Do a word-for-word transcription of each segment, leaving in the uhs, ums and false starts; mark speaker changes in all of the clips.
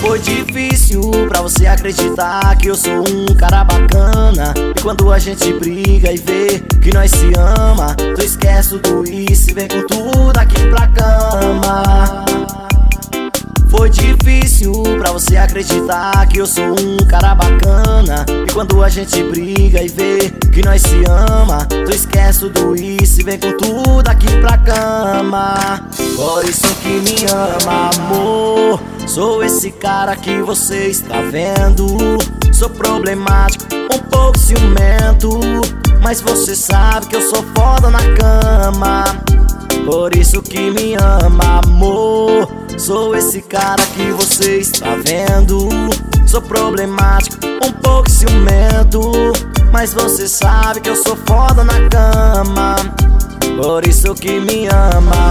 Speaker 1: Foi difícil pra você acreditar que eu sou um cara bacana. E quando a gente briga e vê que nós se ama, tu esquece tudo isso e vem com tudo aqui pra cama. Foi difícil pra você acreditar que eu sou um cara bacana. E quando a gente briga e vê que nós se ama, tu esquece tudo isso e vem com tudo aqui pra cama. Por isso que me ama, amor. Sou esse cara que você está vendo. Sou problemático, um pouco ciumento, mas você sabe que eu sou foda na cama. Por isso que me ama, amor. Sou esse cara que você está vendo. Sou problemático, um pouco ciumento, mas você sabe que eu sou foda na cama. Por isso que me ama.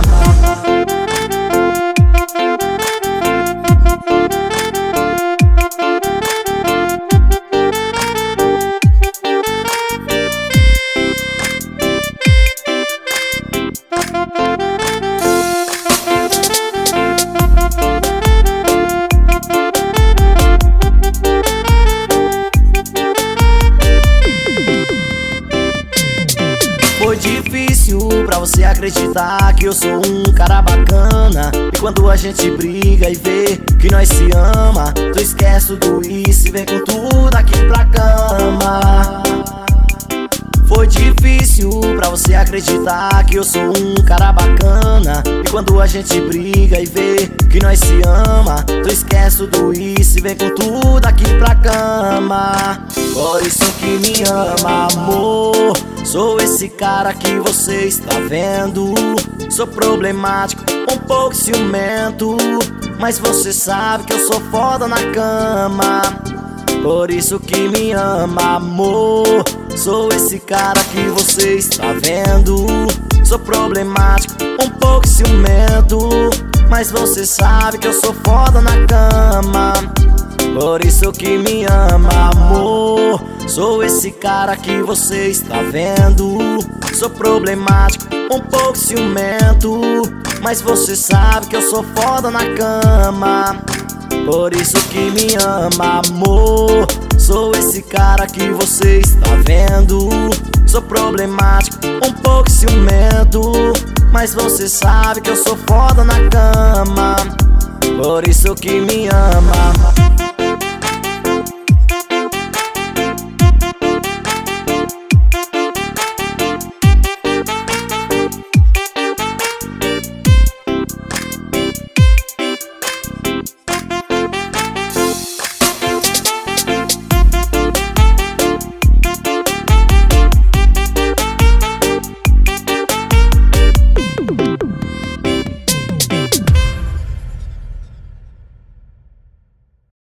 Speaker 1: Foi difícil pra você acreditar que eu sou um cara bacana. E quando a gente briga e vê que nós se ama, tu esquece tudo isso e vem com tudo aqui pra cama. Foi difícil pra você acreditar que eu sou um cara bacana. E quando a gente briga e vê que nós se ama, tu esquece tudo isso e vem com tudo aqui pra cama. Por isso que me ama, amor. Sou esse cara que você está vendo. Sou problemático, um pouco ciumento, mas você sabe que eu sou foda na cama. Por isso que me ama, amor. Sou esse cara que você está vendo. Sou problemático, um pouco ciumento, mas você sabe que eu sou foda na cama. Por isso que me ama, amor. Sou esse cara que você está vendo. Sou problemático, um pouco ciumento, mas você sabe que eu sou foda na cama. Por isso que me ama, amor. Sou esse cara que você está vendo. Sou problemático, um pouco ciumento, mas você sabe que eu sou foda na cama. Por isso que me ama.